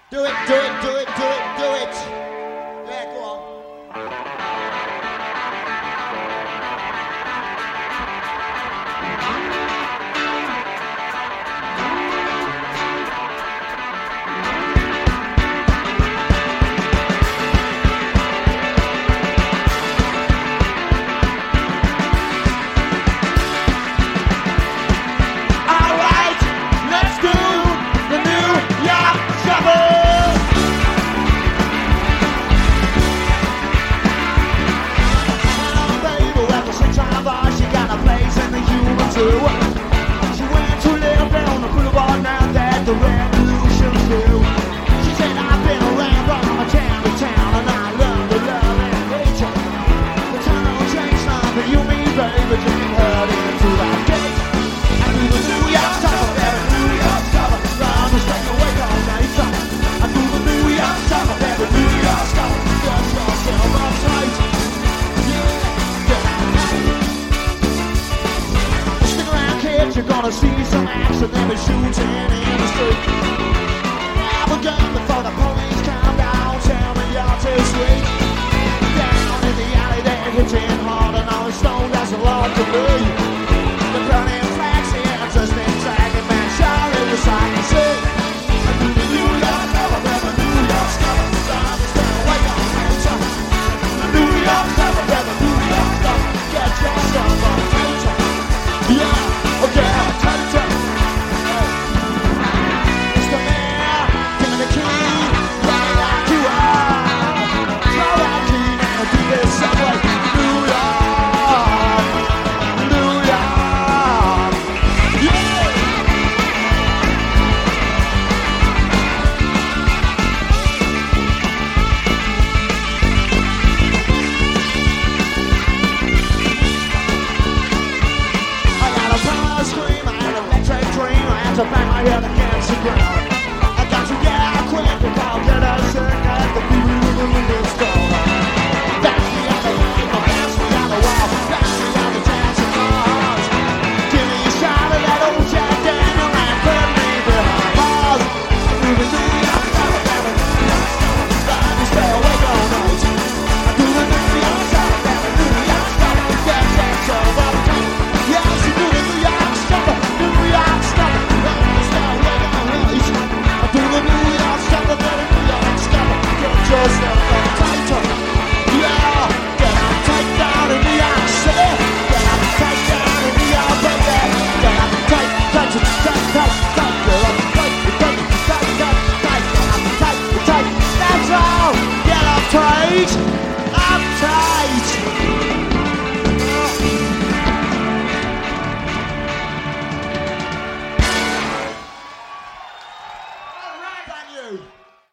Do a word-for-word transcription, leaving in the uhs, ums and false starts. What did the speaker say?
Do it, do it, do it, do it, do it. Yeah, go on. She went to live down the boulevard now that the revolution's through. She said, I've been around from town to town and I learned to love and hate you. The time don't change nothing, you me, baby, didn't hurt into that gate. I do the New York summer, every New York summer, run to stay awake all night summer. I do the New York summer, every New York summer, just yourself uptight. You're gonna see some action, they'll be shooting in the street.